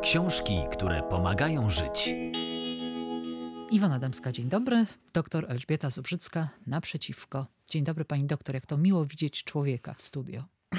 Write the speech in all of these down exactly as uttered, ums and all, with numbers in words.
Książki, które pomagają żyć. Iwona Dębska, dzień dobry. Doktor Elżbieta Zubrzycka naprzeciwko. Dzień dobry pani doktor, jak to miło widzieć człowieka w studio.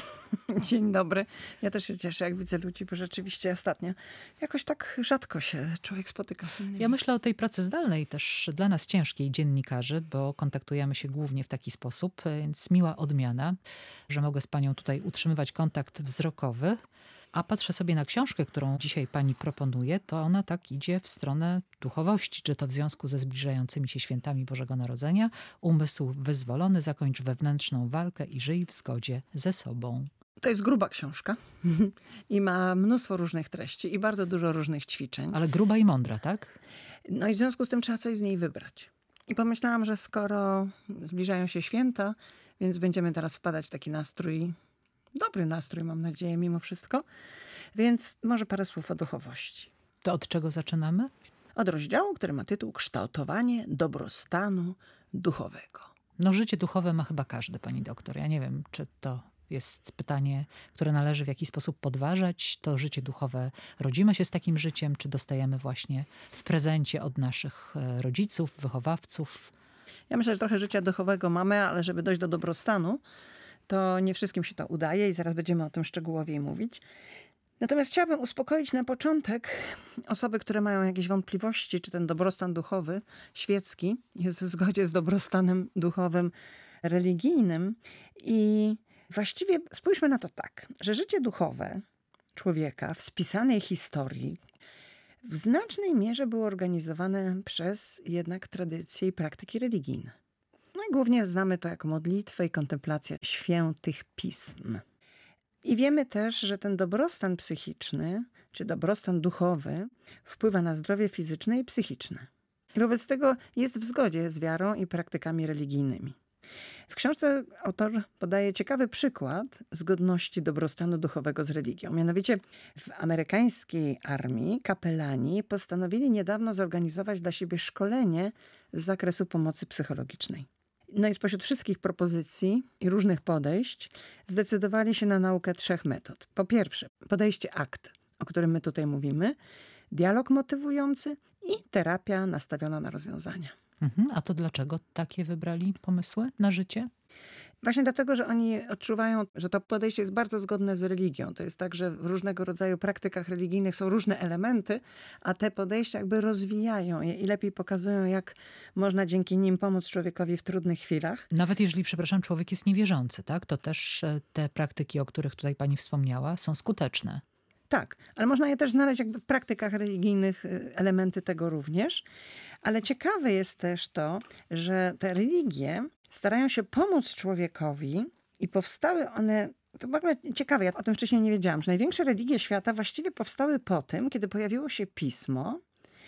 Dzień dobry. Ja też się cieszę, jak widzę ludzi, bo rzeczywiście ostatnio jakoś tak rzadko się człowiek spotyka z innymi. Ja myślę o tej pracy zdalnej, też dla nas ciężkiej, dziennikarzy, bo kontaktujemy się głównie w taki sposób, więc miła odmiana, że mogę z panią tutaj utrzymywać kontakt wzrokowy. A patrzę sobie na książkę, którą dzisiaj pani proponuje, to ona tak idzie w stronę duchowości, czy to w związku ze zbliżającymi się świętami Bożego Narodzenia. Umysł wyzwolony, zakończ wewnętrzną walkę i żyj w zgodzie ze sobą. To jest gruba książka i ma mnóstwo różnych treści i bardzo dużo różnych ćwiczeń. Ale gruba i mądra, tak? No i w związku z tym trzeba coś z niej wybrać. I pomyślałam, że skoro zbliżają się święta, więc będziemy teraz wpadać w taki nastrój, dobry nastrój, mam nadzieję, mimo wszystko. Więc może parę słów o duchowości. To od czego zaczynamy? Od rozdziału, który ma tytuł Kształtowanie dobrostanu duchowego. No życie duchowe ma chyba każdy, pani doktor. Ja nie wiem, czy to jest pytanie, które należy w jakiś sposób podważać. To życie duchowe, rodzimy się z takim życiem, czy dostajemy właśnie w prezencie od naszych rodziców, wychowawców? Ja myślę, że trochę życia duchowego mamy, ale żeby dojść do dobrostanu, to nie wszystkim się to udaje i zaraz będziemy o tym szczegółowiej mówić. Natomiast chciałabym uspokoić na początek osoby, które mają jakieś wątpliwości, czy ten dobrostan duchowy, świecki, jest w zgodzie z dobrostanem duchowym, religijnym. I właściwie spójrzmy na to tak, że życie duchowe człowieka w spisanej historii w znacznej mierze było organizowane przez jednak tradycje i praktyki religijne. No i głównie znamy to jako modlitwę i kontemplacja świętych pism. I wiemy też, że ten dobrostan psychiczny, czy dobrostan duchowy wpływa na zdrowie fizyczne i psychiczne. I wobec tego jest w zgodzie z wiarą i praktykami religijnymi. W książce autor podaje ciekawy przykład zgodności dobrostanu duchowego z religią. Mianowicie w amerykańskiej armii kapelani postanowili niedawno zorganizować dla siebie szkolenie z zakresu pomocy psychologicznej. No i spośród wszystkich propozycji i różnych podejść zdecydowali się na naukę trzech metod. Po pierwsze, podejście akt, o którym my tutaj mówimy, dialog motywujący i terapia nastawiona na rozwiązania. Mhm. A to dlaczego takie wybrali pomysły na życie? Właśnie dlatego, że oni odczuwają, że to podejście jest bardzo zgodne z religią. To jest tak, że w różnego rodzaju praktykach religijnych są różne elementy, a te podejścia jakby rozwijają je i lepiej pokazują, jak można dzięki nim pomóc człowiekowi w trudnych chwilach. Nawet jeżeli, przepraszam, człowiek jest niewierzący, tak? To też te praktyki, o których tutaj pani wspomniała, są skuteczne. Tak, ale można je też znaleźć jakby w praktykach religijnych, elementy tego również. Ale ciekawe jest też to, że te religie starają się pomóc człowiekowi i powstały one, to w ogóle ciekawe, ja o tym wcześniej nie wiedziałam, że największe religie świata właściwie powstały po tym, kiedy pojawiło się pismo,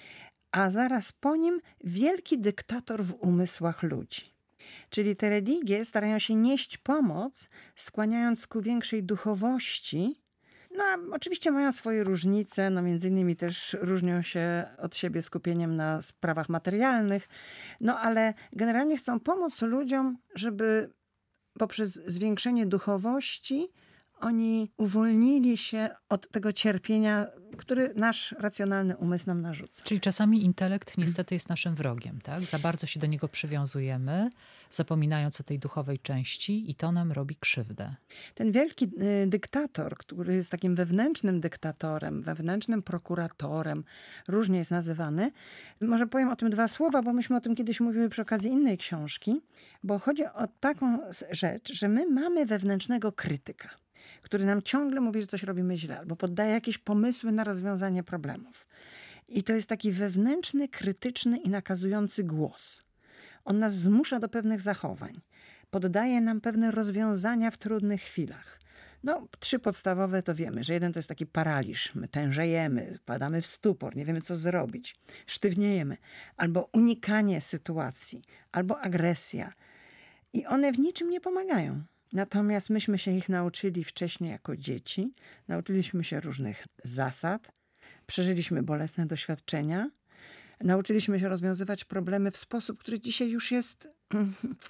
a zaraz po nim wielki dyktator w umysłach ludzi. Czyli te religie starają się nieść pomoc, skłaniając ku większej duchowości. No, a oczywiście mają swoje różnice, no między innymi też różnią się od siebie skupieniem na sprawach materialnych, no ale generalnie chcą pomóc ludziom, żeby poprzez zwiększenie duchowości oni uwolnili się od tego cierpienia, który nasz racjonalny umysł nam narzuca. Czyli czasami intelekt niestety jest naszym wrogiem, tak? Za bardzo się do niego przywiązujemy, zapominając o tej duchowej części i to nam robi krzywdę. Ten wielki dyktator, który jest takim wewnętrznym dyktatorem, wewnętrznym prokuratorem, różnie jest nazywany. Może powiem o tym dwa słowa, bo myśmy o tym kiedyś mówiły przy okazji innej książki, bo chodzi o taką rzecz, że my mamy wewnętrznego krytyka, który nam ciągle mówi, że coś robimy źle, albo poddaje jakieś pomysły na rozwiązanie problemów. I to jest taki wewnętrzny, krytyczny i nakazujący głos. On nas zmusza do pewnych zachowań. Poddaje nam pewne rozwiązania w trudnych chwilach. No, trzy podstawowe to wiemy, że jeden to jest taki paraliż. My tężejemy, wpadamy w stupor, nie wiemy co zrobić. Sztywniejemy. Albo unikanie sytuacji, albo agresja. I one w niczym nie pomagają. Natomiast myśmy się ich nauczyli wcześniej jako dzieci. Nauczyliśmy się różnych zasad. Przeżyliśmy bolesne doświadczenia. Nauczyliśmy się rozwiązywać problemy w sposób, który dzisiaj już jest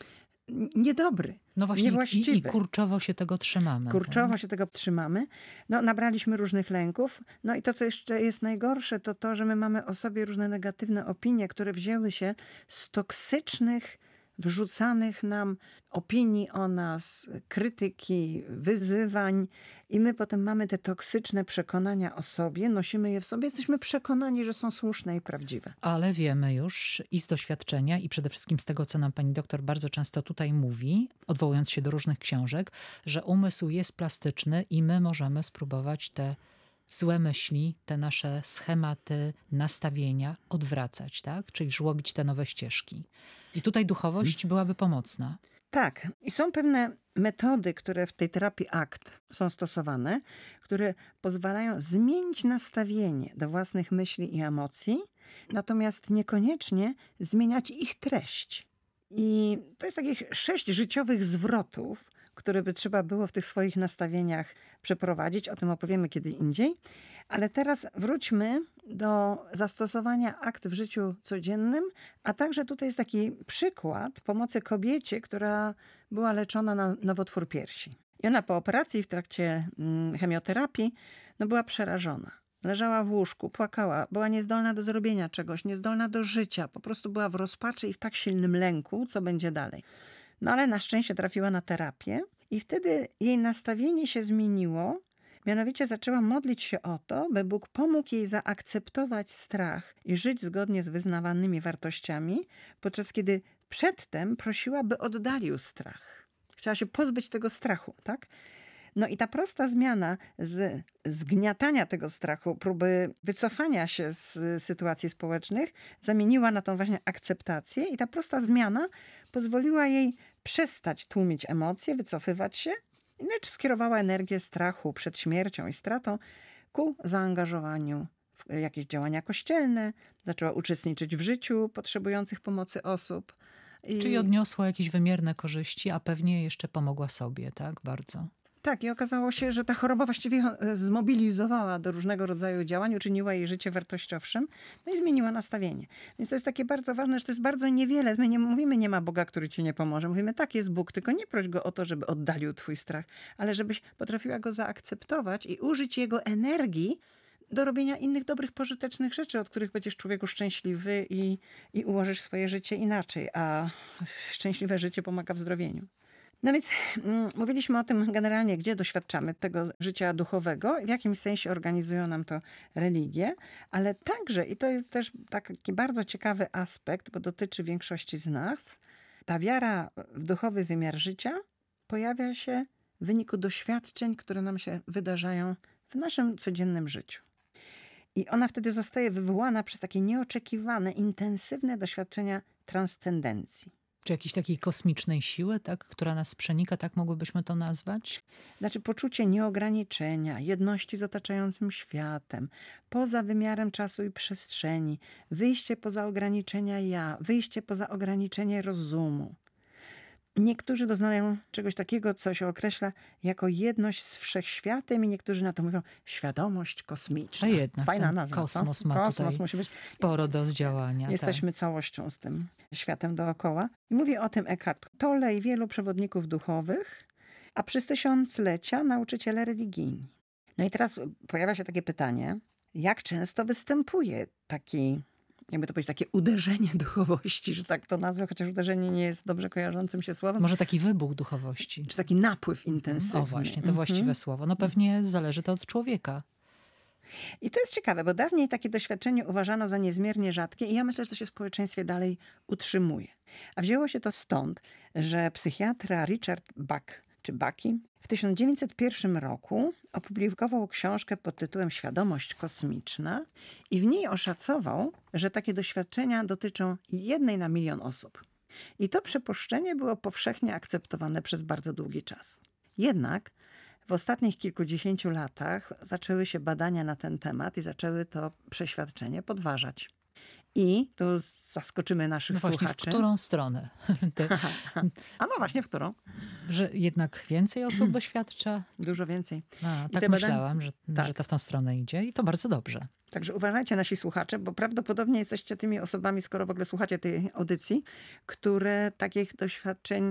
niedobry, No właśnie, i, niewłaściwy. i kurczowo się tego trzymamy. Kurczowo tak? się tego trzymamy. No, nabraliśmy różnych lęków. No i to, co jeszcze jest najgorsze, to to, że my mamy o sobie różne negatywne opinie, które wzięły się z toksycznych, wrzucanych nam opinii o nas, krytyki, wyzywań i my potem mamy te toksyczne przekonania o sobie, nosimy je w sobie, jesteśmy przekonani, że są słuszne i prawdziwe. Ale wiemy już i z doświadczenia i przede wszystkim z tego, co nam pani doktor bardzo często tutaj mówi, odwołując się do różnych książek, że umysł jest plastyczny i my możemy spróbować te złe myśli, te nasze schematy, nastawienia odwracać, tak? Czyli żłobić te nowe ścieżki. I tutaj duchowość byłaby pomocna. Tak. I są pewne metody, które w tej terapii ACT są stosowane, które pozwalają zmienić nastawienie do własnych myśli i emocji, natomiast niekoniecznie zmieniać ich treść. I to jest takich sześć życiowych zwrotów, które by trzeba było w tych swoich nastawieniach przeprowadzić. O tym opowiemy kiedy indziej. Ale teraz wróćmy do zastosowania ACT w życiu codziennym, a także tutaj jest taki przykład pomocy kobiecie, która była leczona na nowotwór piersi. I ona po operacji w trakcie chemioterapii no była przerażona. Leżała w łóżku, płakała, była niezdolna do zrobienia czegoś, niezdolna do życia. Po prostu była w rozpaczy i w tak silnym lęku, co będzie dalej. No ale na szczęście trafiła na terapię i wtedy jej nastawienie się zmieniło. Mianowicie zaczęła modlić się o to, by Bóg pomógł jej zaakceptować strach i żyć zgodnie z wyznawanymi wartościami, podczas kiedy przedtem prosiła, by oddalił strach. Chciała się pozbyć tego strachu, tak? No i ta prosta zmiana z zgniatania tego strachu, próby wycofania się z sytuacji społecznych, zamieniła na tą właśnie akceptację i ta prosta zmiana pozwoliła jej przestać tłumić emocje, wycofywać się, lecz skierowała energię strachu przed śmiercią i stratą ku zaangażowaniu w jakieś działania kościelne, zaczęła uczestniczyć w życiu potrzebujących pomocy osób. I... Czyli odniosła jakieś wymierne korzyści, a pewnie jeszcze pomogła sobie, tak? Bardzo. Tak, i okazało się, że ta choroba właściwie zmobilizowała do różnego rodzaju działań, uczyniła jej życie wartościowszym, no i zmieniła nastawienie. Więc to jest takie bardzo ważne, że to jest bardzo niewiele. My nie mówimy, nie ma Boga, który ci nie pomoże. Mówimy, tak, jest Bóg, tylko nie proś Go o to, żeby oddalił twój strach, ale żebyś potrafiła Go zaakceptować i użyć Jego energii do robienia innych dobrych, pożytecznych rzeczy, od których będziesz człowieku szczęśliwy i, i ułożysz swoje życie inaczej, a szczęśliwe życie pomaga w zdrowieniu. No więc mm, mówiliśmy o tym generalnie, gdzie doświadczamy tego życia duchowego, w jakim sensie organizują nam to religie, ale także, i to jest też taki bardzo ciekawy aspekt, bo dotyczy większości z nas, ta wiara w duchowy wymiar życia pojawia się w wyniku doświadczeń, które nam się wydarzają w naszym codziennym życiu. I ona wtedy zostaje wywołana przez takie nieoczekiwane, intensywne doświadczenia transcendencji. Czy jakiejś takiej kosmicznej siły, tak, która nas przenika, tak mogłybyśmy to nazwać? Znaczy poczucie nieograniczenia, jedności z otaczającym światem, poza wymiarem czasu i przestrzeni, wyjście poza ograniczenia ja, wyjście poza ograniczenie rozumu. Niektórzy doznają czegoś takiego, co się określa jako jedność z wszechświatem i niektórzy na to mówią świadomość kosmiczna. A jednak Fajna ten nazwa. kosmos co? ma Kosmos tutaj musi być. sporo do zdziałania. Jesteśmy tak. całością z tym światem dookoła. I mówi o tym Eckhart Tolle i wielu przewodników duchowych, a przez tysiąclecia nauczyciele religijni. No i teraz pojawia się takie pytanie, jak często występuje taki, jakby to powiedzieć, takie uderzenie duchowości, że tak to nazwę, chociaż uderzenie nie jest dobrze kojarzącym się słowem. Może taki wybuch duchowości. Czy taki napływ intensywny. O właśnie, to Mhm. właściwe słowo. No pewnie zależy to od człowieka. I to jest ciekawe, bo dawniej takie doświadczenie uważano za niezmiernie rzadkie i ja myślę, że to się w społeczeństwie dalej utrzymuje. A wzięło się to stąd, że psychiatra Richard Bach, czy Baki, w tysiąc dziewięćset pierwszym roku opublikował książkę pod tytułem Świadomość kosmiczna i w niej oszacował, że takie doświadczenia dotyczą jednej na milion osób. I to przypuszczenie było powszechnie akceptowane przez bardzo długi czas. Jednak w ostatnich kilkudziesięciu latach zaczęły się badania na ten temat i zaczęły to przeświadczenie podważać. I tu zaskoczymy naszych No właśnie, słuchaczy. w którą stronę? Te, A no właśnie, w którą? że jednak więcej osób doświadcza? Dużo więcej. A, I tak te myślałam, badania- że, Tak. że to w tą stronę idzie i to bardzo dobrze. Także uważajcie nasi słuchacze, bo prawdopodobnie jesteście tymi osobami, skoro w ogóle słuchacie tej audycji, które takich doświadczeń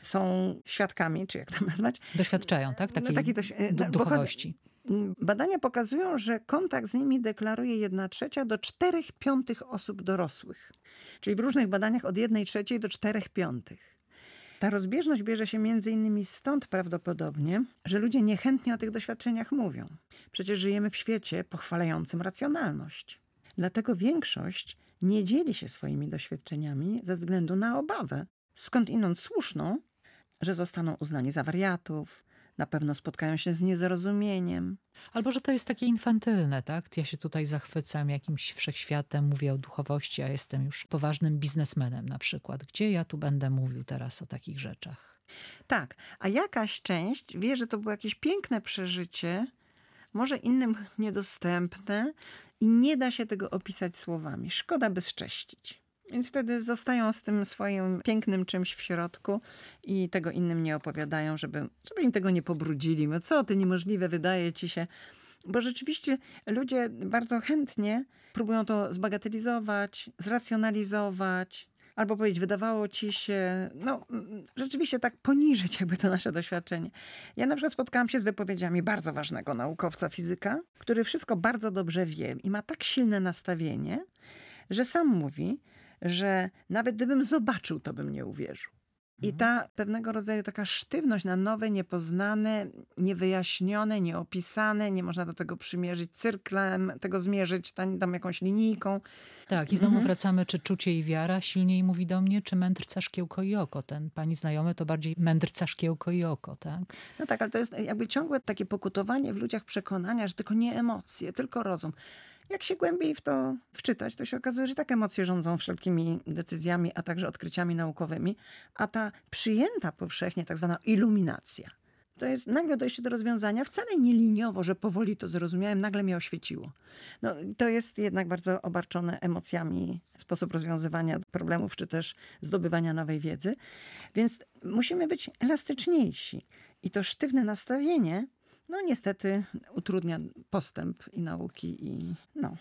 są świadkami, czy jak to nazwać? Doświadczają, tak? Takiej No, takiej doś- du- pokaz- duchowości. Badania pokazują, że kontakt z nimi deklaruje jedna trzecia do czterech piątych osób dorosłych. Czyli w różnych badaniach od jednej trzeciej do czterech piątych. Ta rozbieżność bierze się między innymi stąd prawdopodobnie, że ludzie niechętnie o tych doświadczeniach mówią. Przecież żyjemy w świecie pochwalającym racjonalność. Dlatego większość nie dzieli się swoimi doświadczeniami ze względu na obawę, skąd inąd słuszną, że zostaną uznani za wariatów, na pewno spotkają się z niezrozumieniem. Albo, że to jest takie infantylne, tak? Ja się tutaj zachwycam jakimś wszechświatem, mówię o duchowości, a jestem już poważnym biznesmenem na przykład. Gdzie ja tu będę mówił teraz o takich rzeczach? Tak, a jakaś część wie, że to było jakieś piękne przeżycie, może innym niedostępne i nie da się tego opisać słowami. Szkoda bezcześcić. Więc wtedy zostają z tym swoim pięknym czymś w środku i tego innym nie opowiadają, żeby, żeby im tego nie pobrudzili. No co ty, niemożliwe, wydaje ci się. Bo rzeczywiście ludzie bardzo chętnie próbują to zbagatelizować, zracjonalizować, albo powiedzieć, wydawało ci się, no rzeczywiście tak poniżyć jakby to nasze doświadczenie. Ja na przykład spotkałam się z wypowiedziami bardzo ważnego naukowca fizyka, który wszystko bardzo dobrze wie i ma tak silne nastawienie, że sam mówi, że nawet gdybym zobaczył, to bym nie uwierzył. I ta pewnego rodzaju taka sztywność na nowe, niepoznane, niewyjaśnione, nieopisane, nie można do tego przymierzyć cyrklem, tego zmierzyć tam, tam jakąś linijką. Tak, i znowu Mhm. wracamy, czy czucie i wiara silniej mówi do mnie, czy mędrca szkiełko i oko. Ten pani znajomy to bardziej mędrca szkiełko i oko, tak? No tak, ale to jest jakby ciągłe takie pokutowanie w ludziach przekonania, że tylko nie emocje, tylko rozum. Jak się głębiej w to wczytać, to się okazuje, że tak emocje rządzą wszelkimi decyzjami, a także odkryciami naukowymi, a ta przyjęta powszechnie tak zwana iluminacja, to jest nagle dojście do rozwiązania, wcale nie liniowo, że powoli to zrozumiałem, nagle mnie oświeciło. No, to jest jednak bardzo obarczone emocjami sposób rozwiązywania problemów, czy też zdobywania nowej wiedzy. Więc musimy być elastyczniejsi. I to sztywne nastawienie, no niestety utrudnia postęp i nauki i no.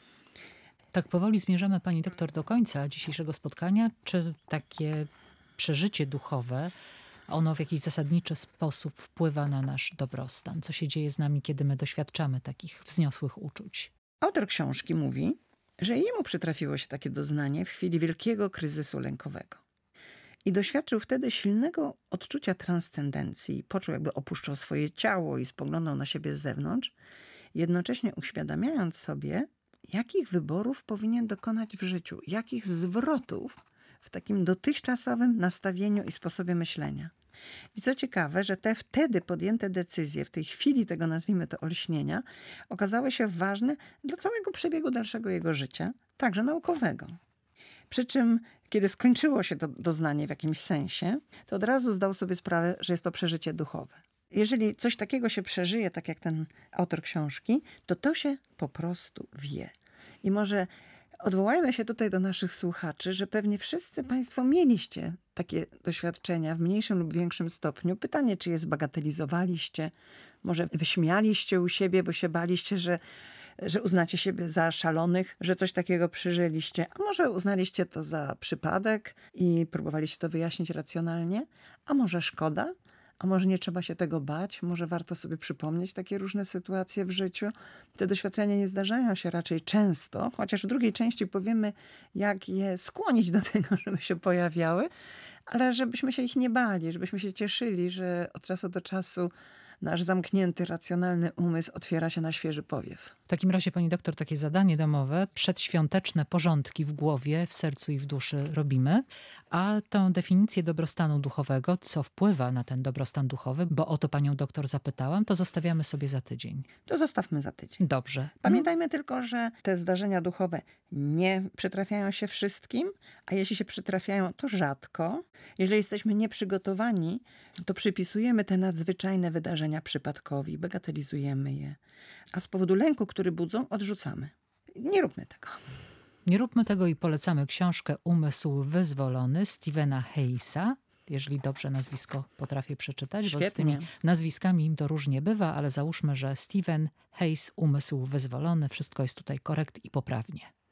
Tak powoli zmierzamy, pani doktor, do końca dzisiejszego spotkania. Czy takie przeżycie duchowe, ono w jakiś zasadniczy sposób wpływa na nasz dobrostan? Co się dzieje z nami, kiedy my doświadczamy takich wzniosłych uczuć? Autor książki mówi, że jemu przytrafiło się takie doznanie w chwili wielkiego kryzysu lękowego. I doświadczył wtedy silnego odczucia transcendencji. Poczuł, jakby opuszczał swoje ciało i spoglądał na siebie z zewnątrz, jednocześnie uświadamiając sobie, jakich wyborów powinien dokonać w życiu, jakich zwrotów w takim dotychczasowym nastawieniu i sposobie myślenia. I co ciekawe, że te wtedy podjęte decyzje, w tej chwili tego, nazwijmy to, olśnienia, okazały się ważne dla całego przebiegu dalszego jego życia, także naukowego. Przy czym, kiedy skończyło się to doznanie w jakimś sensie, to od razu zdał sobie sprawę, że jest to przeżycie duchowe. Jeżeli coś takiego się przeżyje, tak jak ten autor książki, to to się po prostu wie. I może odwołajmy się tutaj do naszych słuchaczy, że pewnie wszyscy państwo mieliście takie doświadczenia w mniejszym lub większym stopniu. Pytanie, czy je zbagatelizowaliście, może wyśmialiście u siebie, bo się baliście, że że uznacie siebie za szalonych, że coś takiego przeżyliście, a może uznaliście to za przypadek i próbowaliście to wyjaśnić racjonalnie, a może szkoda, a może nie trzeba się tego bać, może warto sobie przypomnieć takie różne sytuacje w życiu. Te doświadczenia nie zdarzają się raczej często, chociaż w drugiej części powiemy, jak je skłonić do tego, żeby się pojawiały, ale żebyśmy się ich nie bali, żebyśmy się cieszyli, że od czasu do czasu nasz zamknięty, racjonalny umysł otwiera się na świeży powiew. W takim razie, pani doktor, takie zadanie domowe, przedświąteczne porządki w głowie, w sercu i w duszy robimy, a tę definicję dobrostanu duchowego, co wpływa na ten dobrostan duchowy, bo o to panią doktor zapytałam, to zostawiamy sobie za tydzień. To zostawmy za tydzień. Dobrze. Pamiętajmy tylko, że te zdarzenia duchowe nie przytrafiają się wszystkim, a jeśli się przytrafiają, to rzadko. Jeżeli jesteśmy nieprzygotowani, to przypisujemy te nadzwyczajne wydarzenia przypadkowi, bagatelizujemy je, a z powodu lęku, który budzą, odrzucamy. Nie róbmy tego. Nie róbmy tego i polecamy książkę Umysł wyzwolony Stephena Hayesa. Jeżeli dobrze nazwisko potrafię przeczytać, bo z tymi Świetnie. nazwiskami im to różnie bywa, ale załóżmy, że Stephen Hayes, Umysł wyzwolony, wszystko jest tutaj korekt i poprawnie.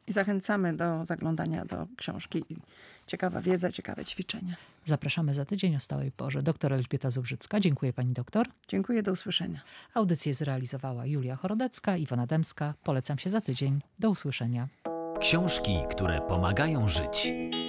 I zachęcamy do zaglądania do książki. Ciekawa wiedza, ciekawe ćwiczenia. Zapraszamy za tydzień o stałej porze. Doktor Elżbieta Zubrzycka. Dziękuję pani doktor. Dziękuję, do usłyszenia. Audycję zrealizowała Julia Chorodecka, Iwona Dębska. Polecam się za tydzień. Do usłyszenia. Książki, które pomagają żyć.